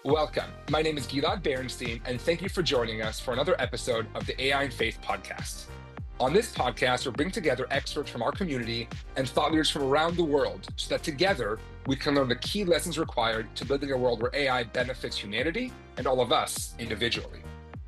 Welcome. My name is Gilad Berenstein, and thank you for joining us for another episode of the AI and Faith podcast. On this podcast, we'll bring together experts from our community and thought leaders from around the world so that together we can learn the key lessons required to building a world where AI benefits humanity and all of us individually.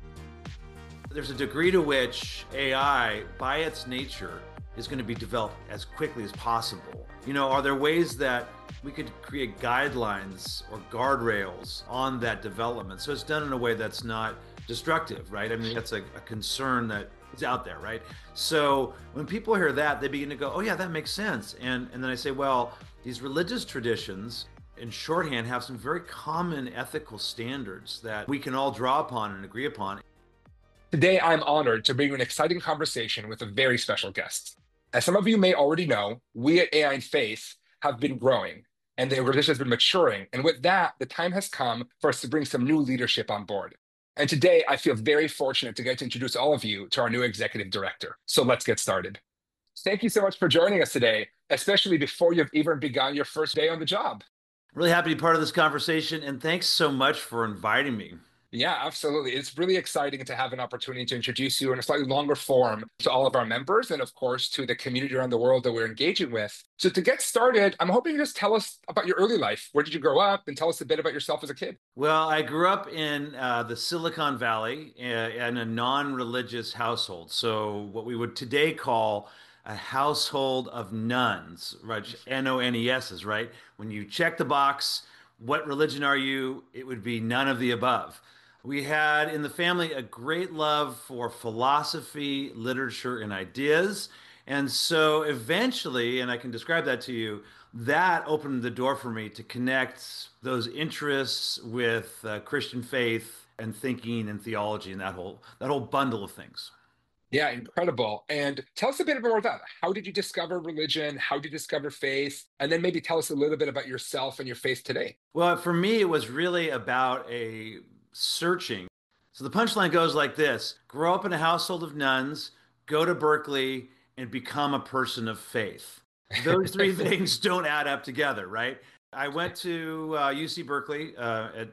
There's a degree to which AI, by its nature, is going to be developed as quickly as possible. Are there ways that we could create guidelines or guardrails on that development so it's done in a way that's not destructive, right? I mean, that's a concern that is out there, right? So when people hear that, they begin to go, oh yeah, that makes sense. And then I say, well, these religious traditions in shorthand have some very common ethical standards that we can all draw upon and agree upon. Today, I'm honored to bring you an exciting conversation with a very special guest. As some of you may already know, we at AI and Faith have been growing, and the organization has been maturing. And with that, the time has come for us to bring some new leadership on board. And today, I feel very fortunate to get to introduce all of you to our new executive director. So let's get started. Thank you so much for joining us today, especially before you've even begun your first day on the job. Really happy to be part of this conversation, and thanks so much for inviting me. Yeah, absolutely. It's really exciting to have an opportunity to introduce you in a slightly longer form to all of our members and, of course, to the community around the world that we're engaging with. So to get started, I'm hoping you just tell us about your early life. Where did you grow up? And tell us a bit about yourself as a kid. Well, I grew up in the Silicon Valley in a non-religious household. So what we would today call a household of nuns, right? N-O-N-E-S, right? When you check the box, what religion are you? It would be none of the above. We had in the family a great love for philosophy, literature, and ideas. And so eventually, and I can describe that to you, that opened the door for me to connect those interests with Christian faith and thinking and theology and that whole bundle of things. Yeah, incredible. And tell us a bit more about that. How did you discover religion? How did you discover faith? And then maybe tell us a little bit about yourself and your faith today. Well, for me, it was really about a searching. So the punchline goes like this: grow up in a household of nuns, go to Berkeley, and become a person of faith. Those three things don't add up together, right? I went to UC Berkeley at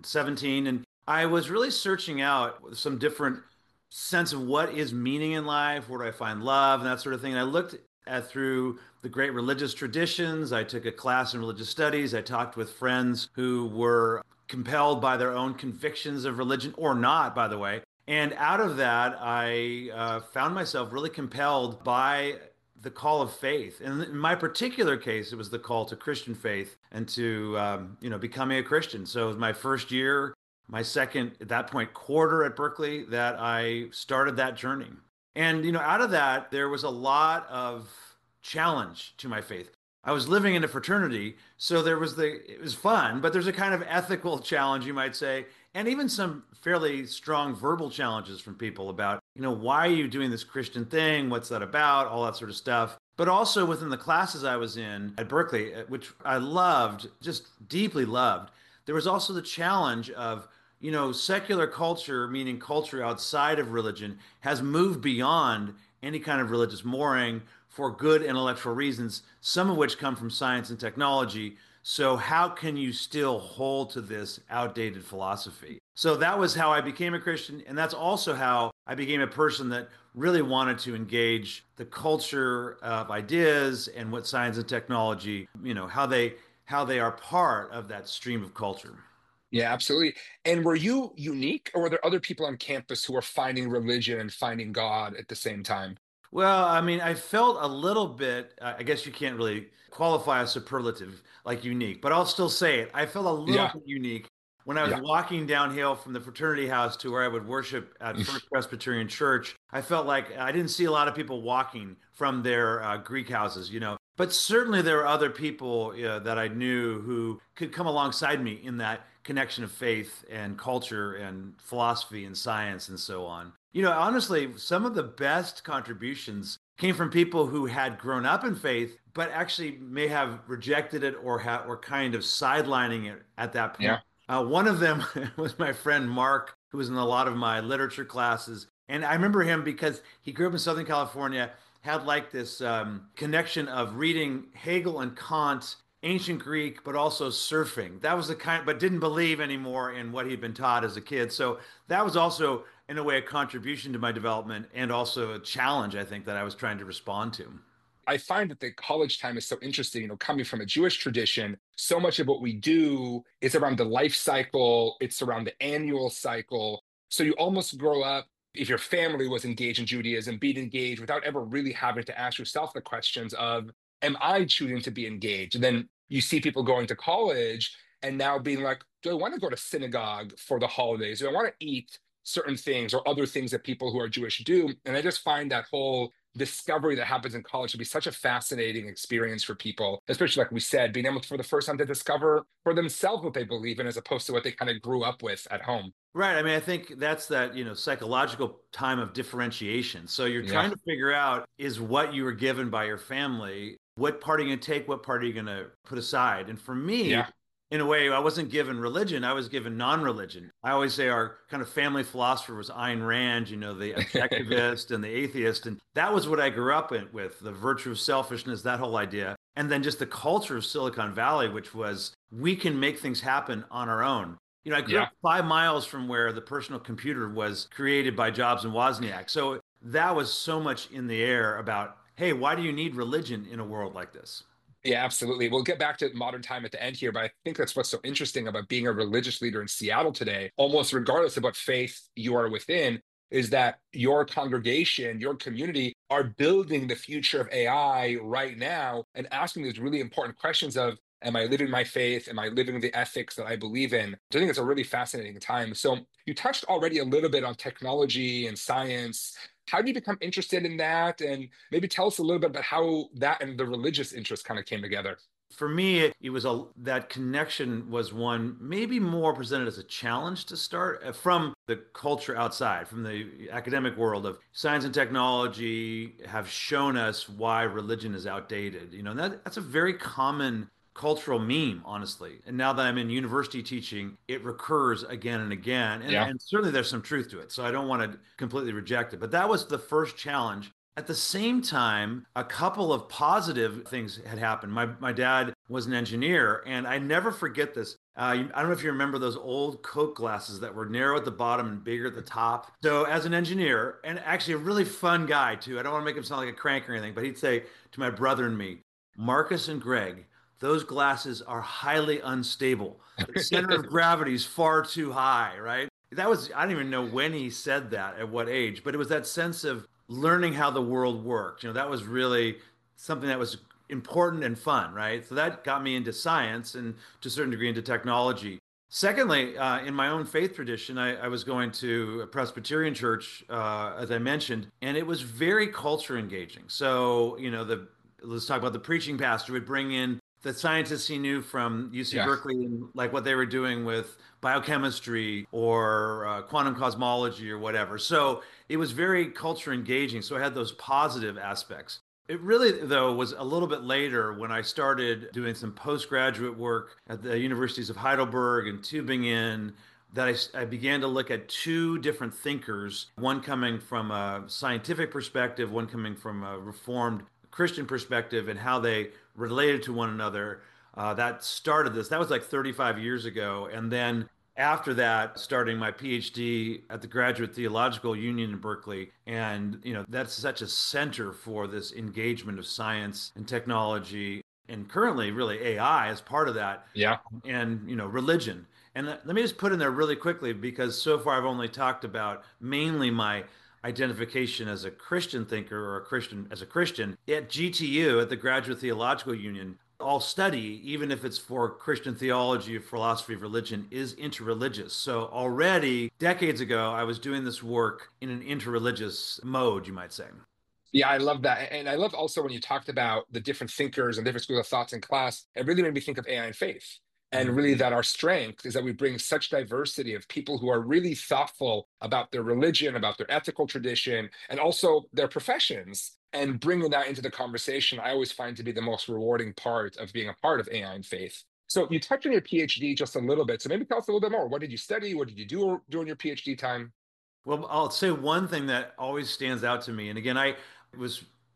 17, and I was really searching out some different sense of what is meaning in life, where do I find love, and that sort of thing. And I looked at through the great religious traditions. I took a class in religious studies. I talked with friends who were compelled by their own convictions of religion, or not, by the way. And out of that, I found myself really compelled by the call of faith. And in my particular case, it was the call to Christian faith and to, becoming a Christian. So it was my first year, my second, at that point, quarter at Berkeley that I started that journey. And, out of that, there was a lot of challenge to my faith. I was living in a fraternity, so it was fun, but there's a kind of ethical challenge, you might say, and even some fairly strong verbal challenges from people about, why are you doing this Christian thing? What's that about? All that sort of stuff. But also within the classes I was in at Berkeley, which I loved, just deeply loved, there was also the challenge of, secular culture, meaning culture outside of religion, has moved beyond any kind of religious mooring for good intellectual reasons, some of which come from science and technology. So how can you still hold to this outdated philosophy? So that was how I became a Christian. And that's also how I became a person that really wanted to engage the culture of ideas and what science and technology, how they are part of that stream of culture. Yeah, absolutely. And were you unique, or were there other people on campus who were finding religion and finding God at the same time? Well, I mean, I felt a little bit, I guess you can't really qualify a superlative like unique, but I'll still say it. I felt a little Yeah, bit unique when I was yeah. walking downhill from the fraternity house to where I would worship at First Presbyterian Church. I felt like I didn't see a lot of people walking from their Greek houses, but certainly there were other people that I knew who could come alongside me in that connection of faith and culture and philosophy and science and so on. Honestly, some of the best contributions came from people who had grown up in faith, but actually may have rejected it or kind of sidelining it at that point. Yeah. One of them was my friend Mark, who was in a lot of my literature classes. And I remember him because he grew up in Southern California, had like this connection of reading Hegel and Kant ancient Greek, but also surfing. That was the kind, but didn't believe anymore in what he'd been taught as a kid. So that was also, in a way, a contribution to my development and also a challenge, I think, that I was trying to respond to. I find that the college time is so interesting. Coming from a Jewish tradition, so much of what we do is around the life cycle, it's around the annual cycle. So you almost grow up, if your family was engaged in Judaism, being engaged without ever really having to ask yourself the questions of, am I choosing to be engaged? And then you see people going to college and now being like, do I want to go to synagogue for the holidays? Do I want to eat certain things or other things that people who are Jewish do? And I just find that whole discovery that happens in college to be such a fascinating experience for people, especially like we said, being able to, for the first time to discover for themselves what they believe in as opposed to what they kind of grew up with at home. Right. I mean, I think that's that, psychological time of differentiation. So you're Yeah. trying to figure out is what you were given by your family, what part are you going to take, what part are you going to put aside? And for me, Yeah. in a way, I wasn't given religion, I was given non-religion. I always say our kind of family philosopher was Ayn Rand, the objectivist and the atheist. And that was what I grew up with, the virtue of selfishness, that whole idea. And then just the culture of Silicon Valley, which was we can make things happen on our own. I grew Yeah. up 5 miles from where the personal computer was created by Jobs and Wozniak. So that was so much in the air about, hey, why do you need religion in a world like this? Yeah, absolutely. We'll get back to modern time at the end here, but I think that's what's so interesting about being a religious leader in Seattle today, almost regardless of what faith you are within, is that your congregation, your community are building the future of AI right now and asking these really important questions of, am I living my faith? Am I living the ethics that I believe in? So I think it's a really fascinating time. So you touched already a little bit on technology and science. How did you become interested in that? And maybe tell us a little bit about how that and the religious interest kind of came together. For me, it was that connection was one maybe more presented as a challenge to start from the culture outside, from the academic world of science and technology have shown us why religion is outdated. And that's a very common cultural meme, honestly. And now that I'm in university teaching, it recurs again and again. And, Yeah. and certainly there's some truth to it. So I don't want to completely reject it. But that was the first challenge. At the same time, a couple of positive things had happened. My dad was an engineer, and I never forget this. I don't know if you remember those old Coke glasses that were narrow at the bottom and bigger at the top. So, as an engineer, and actually a really fun guy too, I don't want to make him sound like a crank or anything, but he'd say to my brother and me, Marcus and Greg, those glasses are highly unstable. The center of gravity is far too high, right? That was, I don't even know when he said that, at what age, but it was that sense of learning how the world worked. That was really something that was important and fun, right? So that got me into science and to a certain degree into technology. Secondly, in my own faith tradition, I was going to a Presbyterian church, as I mentioned, and it was very culture engaging. So, let's talk about the preaching pastor would bring in the scientists he knew from UC Yeah. Berkeley and like what they were doing with biochemistry or quantum cosmology or whatever. So it was very culture engaging. So I had those positive aspects. It really, though, was a little bit later when I started doing some postgraduate work at the universities of Heidelberg and Tübingen that I began to look at two different thinkers, one coming from a scientific perspective, one coming from a reformed Christian perspective, and how they related to one another. That started this. That was like 35 years ago. And then after that, starting my PhD at the Graduate Theological Union in Berkeley. And, that's such a center for this engagement of science and technology. And currently, really, AI is part of that, Yeah. and, religion. And let me just put in there really quickly, because so far I've only talked about mainly my identification as a Christian thinker or a Christian as a Christian. At GTU, at the Graduate Theological Union, all study, even if it's for Christian theology or philosophy of religion, is interreligious. So already decades ago, I was doing this work in an interreligious mode, you might say. Yeah, I love that. And I love also when you talked about the different thinkers and different schools of thoughts in class, it really made me think of AI and faith. And really, Mhm. that our strength is that we bring such diversity of people who are really thoughtful about their religion, about their ethical tradition, and also their professions. And bringing that into the conversation, I always find to be the most rewarding part of being a part of AI and faith. So you touched on your PhD just a little bit. So maybe tell us a little bit more. What did you study? What did you do during your PhD time? Well, I'll say one thing that always stands out to me. And again, I was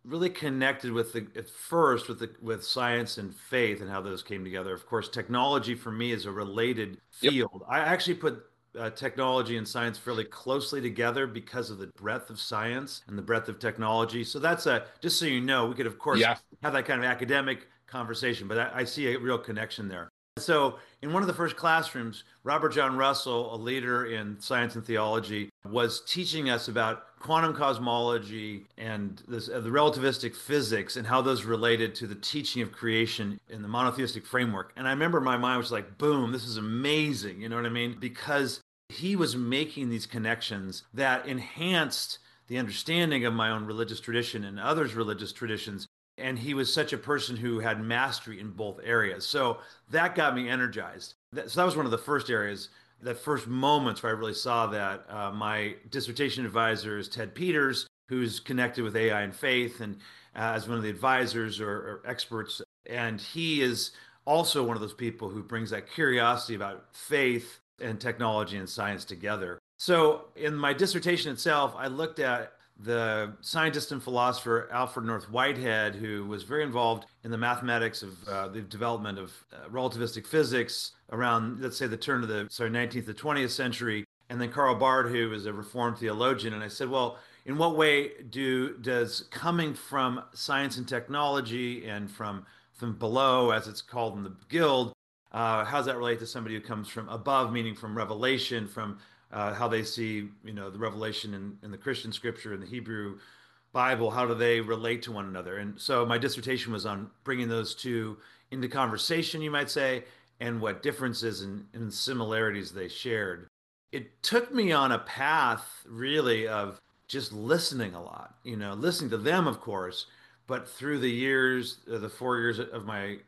really connected with the at first with science and faith and how those came together. Of course, technology for me is a related Yep. field. I actually put technology and science fairly closely together because of the breadth of science and the breadth of technology. So that's a just so you know, we could of course Yeah. have that kind of academic conversation, but I see a real connection there. So, in one of the first classrooms, Robert John Russell, a leader in science and theology, was teaching us about quantum cosmology and the relativistic physics and how those related to the teaching of creation in the monotheistic framework. And I remember my mind was like, boom, this is amazing. You know what I mean? Because he was making these connections that enhanced the understanding of my own religious tradition and others' religious traditions, and he was such a person who had mastery in both areas. So that got me energized. So that was one of the first areas, that first moments where I really saw that. My dissertation advisor is Ted Peters, who's connected with AI and faith, and as one of the advisors or experts. And he is also one of those people who brings that curiosity about faith and technology and science together. So in my dissertation itself, I looked at the scientist and philosopher Alfred North Whitehead, who was very involved in the mathematics of the development of relativistic physics around, let's say, the turn of the 19th to 20th century, and then Karl Barth, who was a Reformed theologian. And I said, well, in what way does coming from science and technology and from below, as it's called in the Guild, how does that relate to somebody who comes from above, meaning from revelation, from how they see, the revelation in the Christian scripture and the Hebrew Bible, how do they relate to one another? And so my dissertation was on bringing those two into conversation, you might say, and what differences and similarities they shared. It took me on a path really of just listening a lot, listening to them, of course, but through the years, the 4 years of my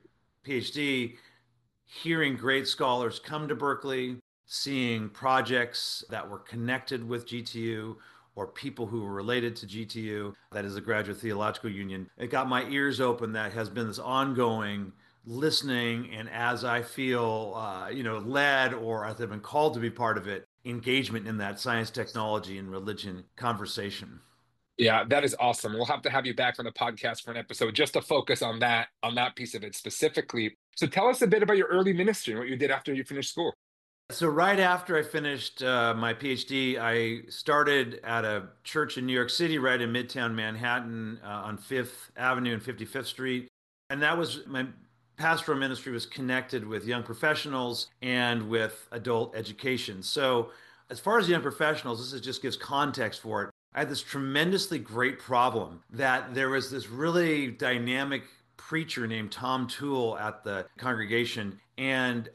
PhD, hearing great scholars come to Berkeley, seeing projects that were connected with GTU or people who were related to GTU, that is the Graduate Theological Union. It got my ears open. That has been this ongoing listening, and as I feel, led or as I've been called to be part of it, engagement in that science, technology, and religion conversation. Yeah, that is awesome. We'll have to have you back on the podcast for an episode just to focus on that piece of it specifically. So tell us a bit about your early ministry and what you did after you finished school. So right after I finished my PhD, I started at a church in New York City, right in Midtown Manhattan, on Fifth Avenue and 55th Street, and that was my pastoral ministry was connected with young professionals and with adult education. So as far as young professionals, this is just gives context for it. I had this tremendously great problem that there was this really dynamic preacher named Tom Toole at the congregation, and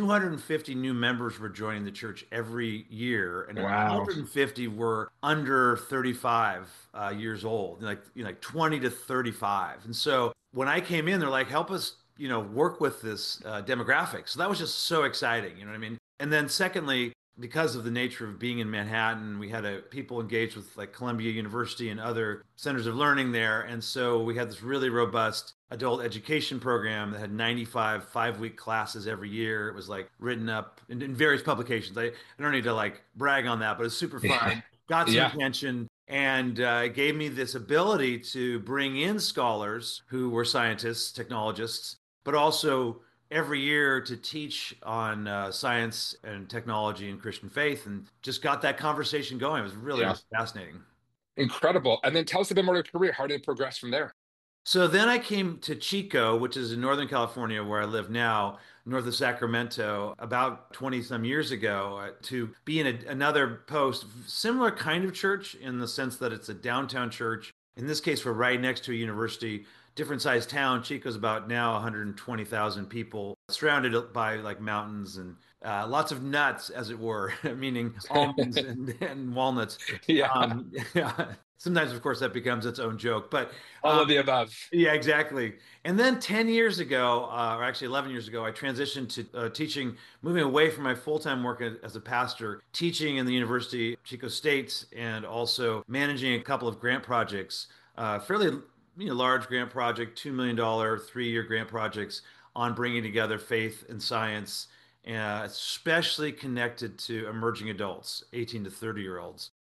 250 new members were joining the church every year, and Wow. 150 were under 35 years old, like 20 to 35. And so when I came in, they're like, "Help us, work with this demographic." So that was just so exciting, you know what I mean? And then secondly, because of the nature of being in Manhattan, we had people engaged with like Columbia University and other centers of learning there. And so we had this really robust adult education program that had 95 5-week classes every year. It was like written up in various publications. I don't need to like brag on that, but it's super Yeah. fun. Got some Yeah. attention, and it gave me this ability to bring in scholars who were scientists, technologists, but also every year to teach on science and technology and Christian faith, and just got that conversation going. It was really, Yeah. really fascinating. Incredible. And then tell us a bit more of your career. How did it progress from there? So then I came to Chico, which is in Northern California, where I live now, north of Sacramento, about 20 some years ago, to be in another post, similar kind of church in the sense that it's a downtown church. In this case, we're right next to a university, different sized town. Chico's about now 120,000 people, surrounded by like mountains and lots of nuts, as it were, meaning almonds and walnuts. Yeah. Yeah. Sometimes, of course, that becomes its own joke, but All um, of the above. yeah, exactly. And then 10 years ago, or actually 11 years ago, I transitioned to teaching, moving away from my full-time work as a pastor, teaching in the University of Chico State and also managing a couple of grant projects, fairly large grant project, $2 million, 3-year grant projects on bringing together faith and science, especially connected to emerging adults, 18 to 30-year-olds.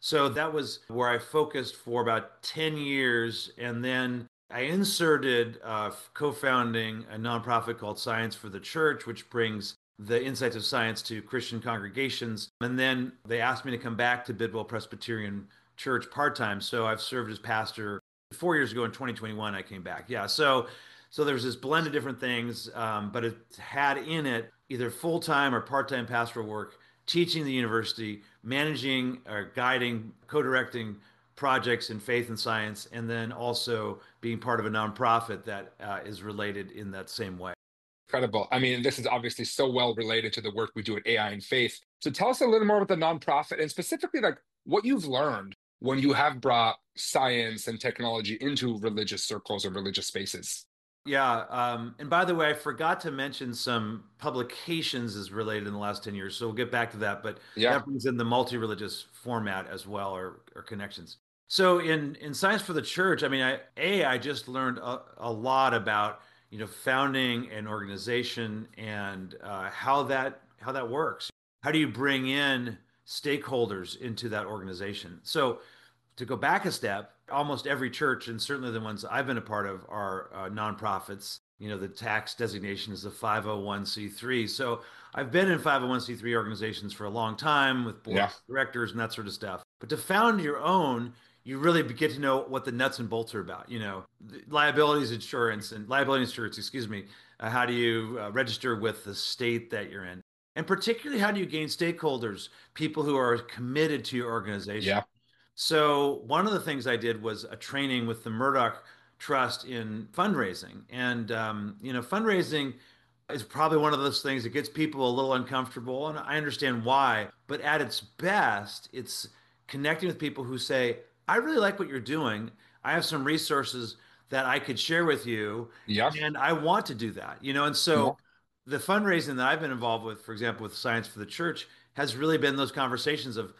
So that was where I focused for about 10 years. And then I inserted co-founding a nonprofit called Science for the Church, which brings the insights of science to Christian congregations. And then they asked me to come back to Bidwell Presbyterian Church part-time. So I've served as pastor 4 years ago in 2021. I came back. Yeah. So there's this blend of different things, but it had in it either full-time or part-time pastoral work, teaching the university, managing or guiding, co-directing projects in faith and science, and then also being part of a nonprofit that is related in that same way. Incredible. I mean, this is obviously so well related to the work we do at AI and Faith. So tell us a little more about the nonprofit and specifically like what you've learned when you have brought science and technology into religious circles or religious spaces. Yeah, and by the way, I forgot to mention some publications is related in the last 10 years, so we'll get back to that, but Yeah, that brings in the multi-religious format as well, or connections. So in Science for the Church, I mean, I just learned a lot about, founding an organization and how that works. How do you bring in stakeholders into that organization? So to go back a step, almost every church, and certainly the ones I've been a part of, are nonprofits. The tax designation is a 501c3. So I've been in 501c3 organizations for a long time with board yeah, of directors and that sort of stuff. But to found your own, you really get to know what the nuts and bolts are about. Liability insurance, excuse me. How do you register with the state that you're in? And particularly, how do you gain stakeholders, people who are committed to your organization? yeah, So one of the things I did was a training with the Murdoch Trust in fundraising, and fundraising is probably one of those things that gets people a little uncomfortable, and I understand why. But at its best, it's connecting with people who say, "I really like what you're doing. I have some resources that I could share with you, yeah, and I want to do that." And yeah, so the fundraising that I've been involved with, for example, with Science for the Church, has really been those conversations of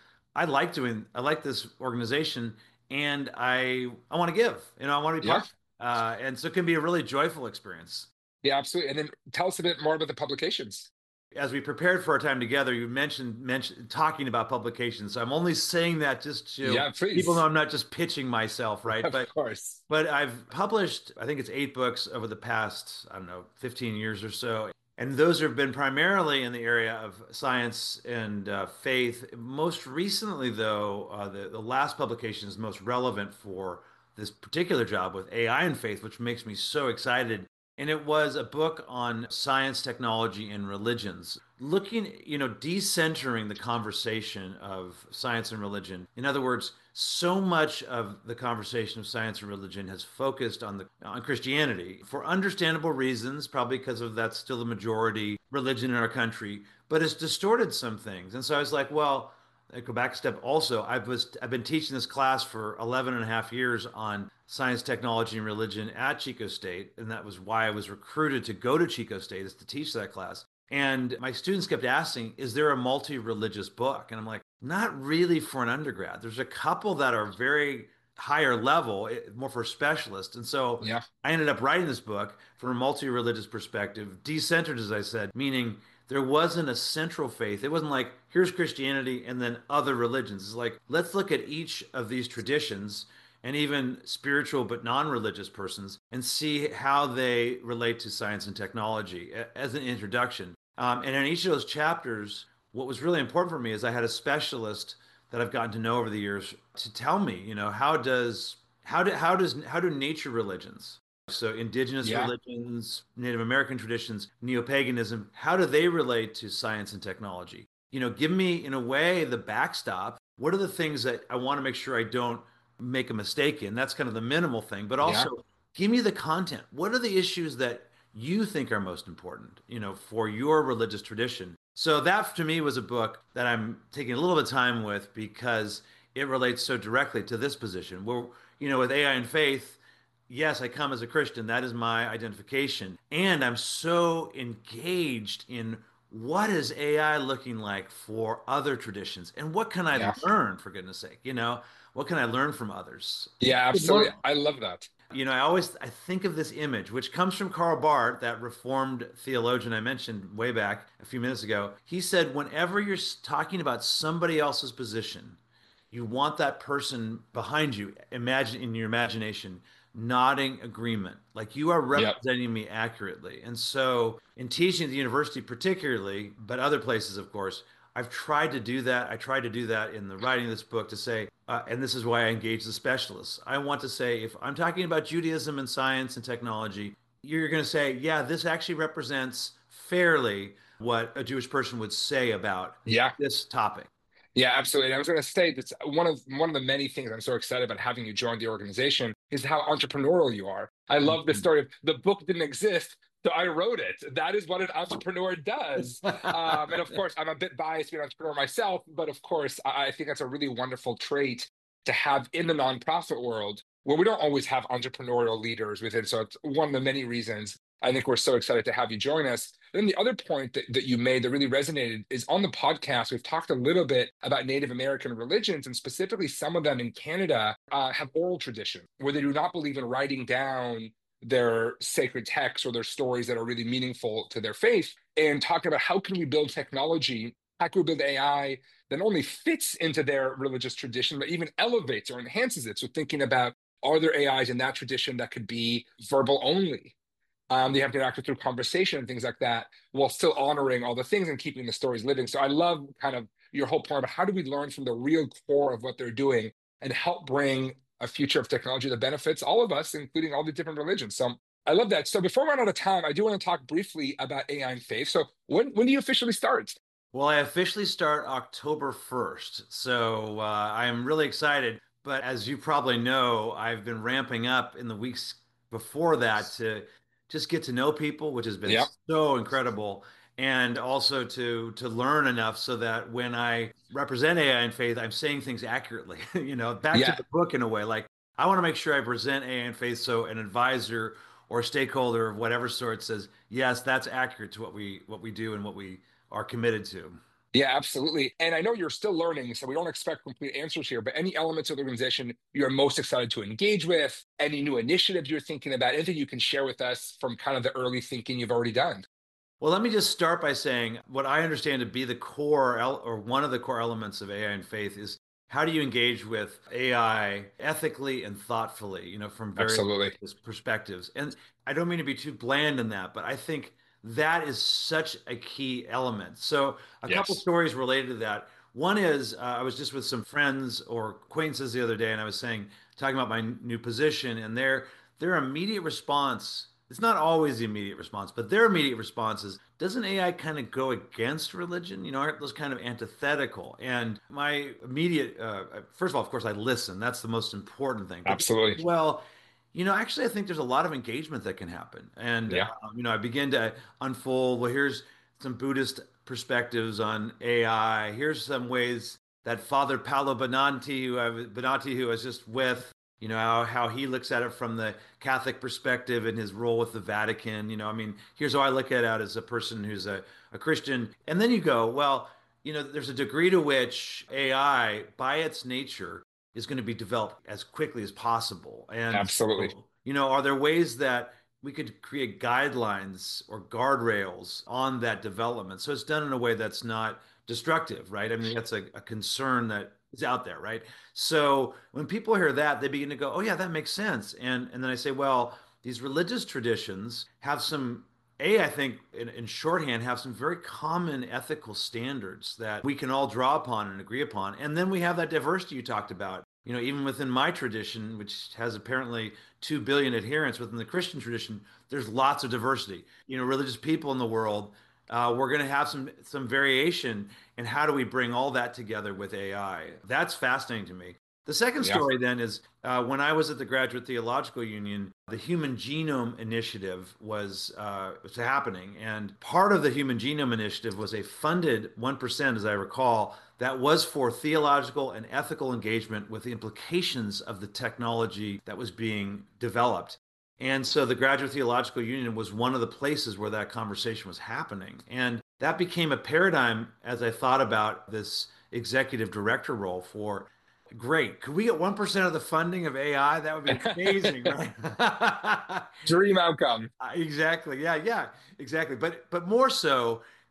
I like this organization and I want to give, I want to be yeah, part. And so it can be a really joyful experience. yeah, absolutely. And then tell us a bit more about the publications. As we prepared for our time together, you mentioned talking about publications. So I'm only saying that just to Yeah, people know please. I'm not just pitching myself, right? Of But course. But I've published, I think it's 8 books over the past, I don't know, 15 years or so. And those have been primarily in the area of science and faith. Most recently, though, the last publication is most relevant for this particular job with AI and faith, which makes me so excited. And it was a book on science, technology, and religions, looking, decentering the conversation of science and religion. In other words, so much of the conversation of science and religion has focused on Christianity for understandable reasons, probably because of that's still the majority religion in our country, but it's distorted some things. And so I was like, well, I go back a step. Also, I've been teaching this class for 11 and a half years on science, technology, and religion at Chico State, and that was why I was recruited to go to Chico State is to teach that class. And my students kept asking, is there a multi-religious book? And I'm like, not really for an undergrad. There's a couple that are very higher level, more for specialists. And so Yeah, I ended up writing this book from a multi-religious perspective, decentered, as I said, meaning there wasn't a central faith. It wasn't like, here's Christianity and then other religions. It's like, let's look at each of these traditions and even spiritual but non-religious persons and see how they relate to science and technology as an introduction. And in each of those chapters, what was really important for me is I had a specialist that I've gotten to know over the years to tell me, how do nature religions, so indigenous yeah, religions, Native American traditions, neo-paganism, how do they relate to science and technology? Give me in a way the backstop. What are the things that I want to make sure I don't make a mistake in? That's kind of the minimal thing, but yeah, also give me the content. What are the issues that you think are most important, for your religious tradition? So that to me was a book that I'm taking a little bit of time with because it relates so directly to this position. Where, with AI and faith, yes, I come as a Christian. That is my identification. And I'm so engaged in what is AI looking like for other traditions and what can I yeah, learn, for goodness sake? What can I learn from others? yeah, absolutely. One, I love that. I think of this image, which comes from Karl Barth, that Reformed theologian I mentioned way back a few minutes ago. He said, whenever you're talking about somebody else's position, you want that person behind you, imagine in your imagination, nodding agreement, like you are Yep. representing me accurately. And so, in teaching at the university, particularly, but other places, of course, I've tried to do that. I tried to do that in the writing of this book to say, and this is why I engage the specialists. I want to say, if I'm talking about Judaism and science and technology, you're going to say, yeah, this actually represents fairly what a Jewish person would say about Yeah. this topic. Yeah, absolutely. And I was going to say that's one of the many things I'm so excited about having you join the organization is how entrepreneurial you are. I love the story of the book didn't exist, so I wrote it. That is what an entrepreneur does. And of course, I'm a bit biased being an entrepreneur myself, but of course, I think that's a really wonderful trait to have in the nonprofit world where we don't always have entrepreneurial leaders within. So it's one of the many reasons I think we're so excited to have you join us. Then the other point that you made that really resonated is on the podcast, we've talked a little bit about Native American religions, and specifically some of them in Canada have oral tradition where they do not believe in writing down their sacred texts or their stories that are really meaningful to their faith, and talking about how can we build technology, how can we build AI that not only fits into their religious tradition, but even elevates or enhances it. So thinking about, are there AIs in that tradition that could be verbal only? They have to interact with through conversation and things like that, while still honoring all the things and keeping the stories living. So I love kind of your whole point about how do we learn from the real core of what they're doing and help bring a future of technology that benefits all of us, including all the different religions. So I love that. So before we run out of time, I do want to talk briefly about AI and faith. So when do you officially start? Well, I officially start October 1st. So I am really excited. But as you probably know, I've been ramping up in the weeks before that to just get to know people, which has been Yep. so incredible. And also to learn enough so that when I represent AI and faith, I'm saying things accurately. Back to Yeah. the book in a way. Like I want to make sure I present AI and faith so an advisor or stakeholder of whatever sort says, yes, that's accurate to what we do and what we are committed to. Yeah, absolutely. And I know you're still learning, so we don't expect complete answers here, but any elements of the organization you're most excited to engage with, any new initiatives you're thinking about, anything you can share with us from kind of the early thinking you've already done. Well, let me just start by saying what I understand to be the core or one of the core elements of AI and faith is how do you engage with AI ethically and thoughtfully, from various Absolutely. perspectives. And I don't mean to be too bland in that, but I think that is such a key element. So, a couple Yes. stories related to that. One is I was just with some friends or acquaintances the other day, and I was talking about my new position, and their immediate response, it's not always the immediate response, but their immediate response is, doesn't AI kind of go against religion? Aren't those kind of antithetical? And my immediate, first of all, of course, I listen. That's the most important thing. But Absolutely. well, actually, I think there's a lot of engagement that can happen. And, Yeah. I begin to unfold, well, here's some Buddhist perspectives on AI. Here's some ways that Father Paolo Bonatti, who I was just with, how he looks at it from the Catholic perspective and his role with the Vatican. I mean, here's how I look at it as a person who's a Christian. And then you go, well, there's a degree to which AI, by its nature, is going to be developed as quickly as possible. And Absolutely. so, are there ways that we could create guidelines or guardrails on that development so it's done in a way that's not destructive, right? I mean, that's a concern that is out there, right? So when people hear that, they begin to go, "Oh yeah, that makes sense." And then I say, "Well, these religious traditions have some I think in shorthand have some very common ethical standards that we can all draw upon and agree upon. And then we have that diversity you talked about. Even within my tradition, which has apparently 2 billion adherents within the Christian tradition, there's lots of diversity. Religious people in the world, we're going to have some variation. And how do we bring all that together with AI? That's fascinating to me. The second Yeah. story then is when I was at the Graduate Theological Union, the Human Genome Initiative was happening. And part of the Human Genome Initiative was a funded 1%, as I recall, that was for theological and ethical engagement with the implications of the technology that was being developed. And so the Graduate Theological Union was one of the places where that conversation was happening. And that became a paradigm as I thought about this executive director role for great. Could we get 1% of the funding of AI? That would be amazing, right? Dream outcome. Exactly. Yeah, yeah, exactly. But more so,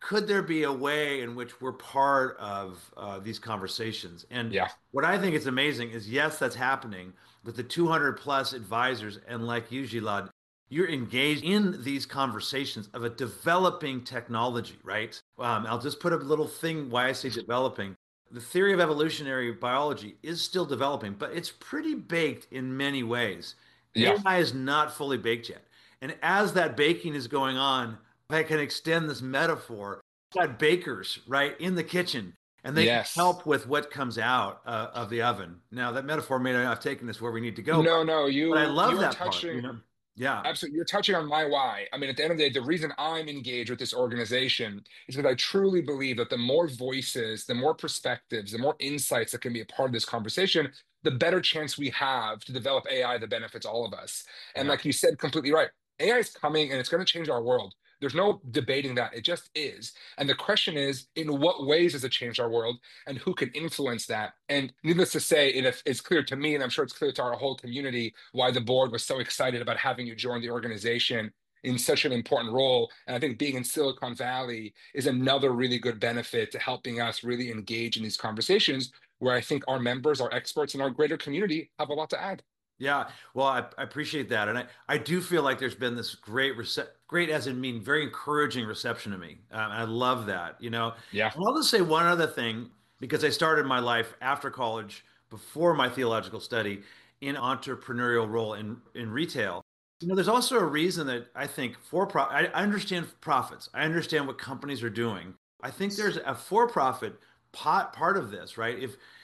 could there be a way in which we're part of these conversations? And Yeah. what I think is amazing is, yes, that's happening with the 200 plus advisors. And like you, Gilad, you're engaged in these conversations of a developing technology, right? I'll just put a little thing why I say developing. The theory of evolutionary biology is still developing, but it's pretty baked in many ways. Yeah. AI is not fully baked yet. And as that baking is going on, I can extend this metaphor. Got bakers, right, in the kitchen, and they can Yes. help with what comes out of the oven. Now, that metaphor may not have taken us where we need to go, No, no, but I you love are that part, touching. Yeah. Absolutely. You're touching on my why. I mean, at the end of the day, the reason I'm engaged with this organization is because I truly believe that the more voices, the more perspectives, the more insights that can be a part of this conversation, the better chance we have to develop AI that benefits all of us. And Yeah. like you said, completely right. AI is coming and it's going to change our world. There's no debating that. It just is. And the question is, in what ways does it change our world and who can influence that? And needless to say, it's clear to me, and I'm sure it's clear to our whole community, why the board was so excited about having you join the organization in such an important role. And I think being in Silicon Valley is another really good benefit to helping us really engage in these conversations where I think our members, our experts, and our greater community have a lot to add. Yeah, well, I appreciate that, and I do feel like there's been this great as in mean very encouraging reception to me. I love that, Yeah. And I'll just say one other thing because I started my life after college, before my theological study, in entrepreneurial role in retail. There's also a reason that I think I understand profits. I understand what companies are doing. I think there's a for-profit part of this, right?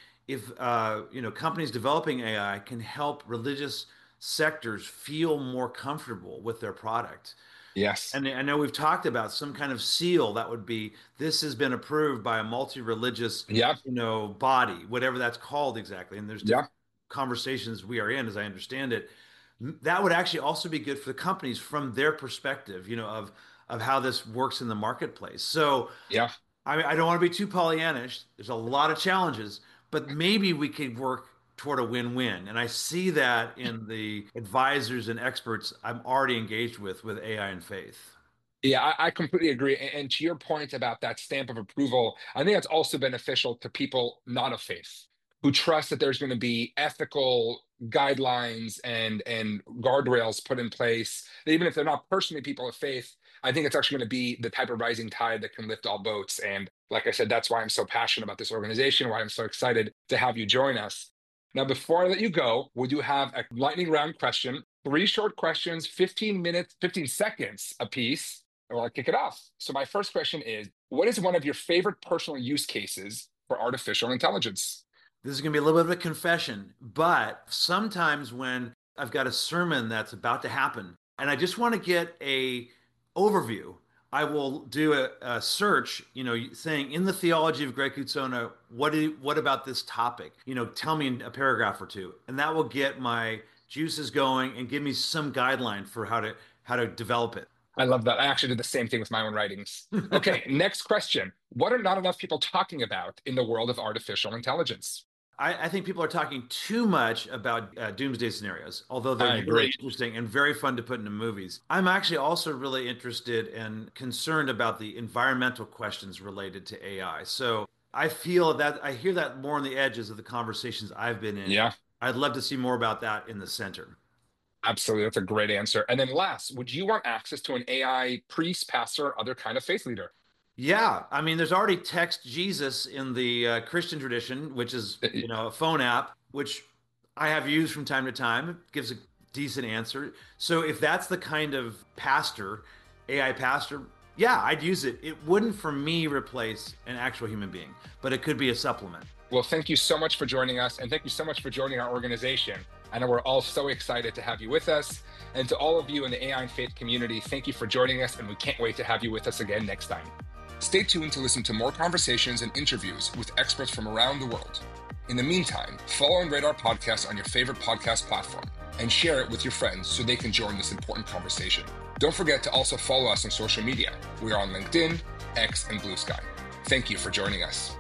If companies developing AI can help religious sectors feel more comfortable with their product. Yes. And I know we've talked about some kind of seal that would be this has been approved by a multi-religious, Yeah. body, whatever that's called exactly. And there's Yeah. different conversations we are in, as I understand it. That would actually also be good for the companies from their perspective, of how this works in the marketplace. So Yeah. I don't want to be too Pollyannish. There's a lot of challenges, but maybe we could work toward a win-win. And I see that in the advisors and experts I'm already engaged with AI and faith. Yeah, I completely agree. And to your point about that stamp of approval, I think that's also beneficial to people not of faith who trust that there's going to be ethical guidelines and guardrails put in place. That even if they're not personally people of faith, I think it's actually going to be the type of rising tide that can lift all boats. And like I said, that's why I'm so passionate about this organization, why I'm so excited to have you join us. Now, before I let you go, we do have a lightning round question. Three short questions, 15 minutes, 15 seconds apiece. Well, I'll kick it off. So my first question is, what is one of your favorite personal use cases for artificial intelligence? This is going to be a little bit of a confession, but sometimes when I've got a sermon that's about to happen and I just want to get a overview, I will do a search, saying in the theology of Greg Kutsona, what about this topic? Tell me in a paragraph or two, and that will get my juices going and give me some guideline for how to develop it. I love that. I actually did the same thing with my own writings. Okay, next question. What are not enough people talking about in the world of artificial intelligence? I think people are talking too much about doomsday scenarios, although I they're really agree. interesting and very fun to put into movies. I'm actually also really interested and concerned about the environmental questions related to AI. So I feel that I hear that more on the edges of the conversations I've been in. Yeah, I'd love to see more about that in the center. absolutely. That's a great answer. And then last, would you want access to an AI priest, pastor, other kind of faith leader? Yeah, I mean, there's already Text Jesus in the Christian tradition, which is, a phone app, which I have used from time to time. It gives a decent answer. So if that's the kind of pastor, AI pastor, yeah, I'd use it. It wouldn't, for me, replace an actual human being, but it could be a supplement. Well, thank you so much for joining us, and thank you so much for joining our organization. I know we're all so excited to have you with us. And to all of you in the AI and faith community, thank you for joining us, and we can't wait to have you with us again next time. Stay tuned to listen to more conversations and interviews with experts from around the world. In the meantime, follow and rate our podcast on your favorite podcast platform and share it with your friends so they can join this important conversation. Don't forget to also follow us on social media. We are on LinkedIn, X, and Blue Sky. Thank you for joining us.